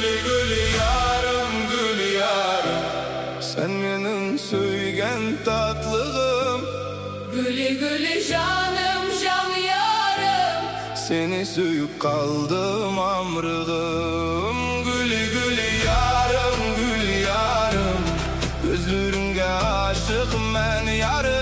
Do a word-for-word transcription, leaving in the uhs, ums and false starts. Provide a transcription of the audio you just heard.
gülü gülü yarım, gülü yarım. Sen benim söygen tatlığım, Gülü gülü canım, can yarım. seni söyüp kaldım amrığım. Gülü gülü yarım, gül yarım. Gözlürünge aşık men yarım.